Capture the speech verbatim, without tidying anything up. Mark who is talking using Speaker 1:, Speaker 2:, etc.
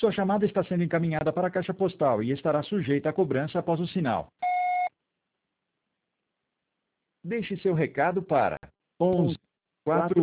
Speaker 1: Sua chamada está sendo encaminhada para a caixa postal e estará sujeita a cobrança após o sinal. Deixe seu recado para onze quatro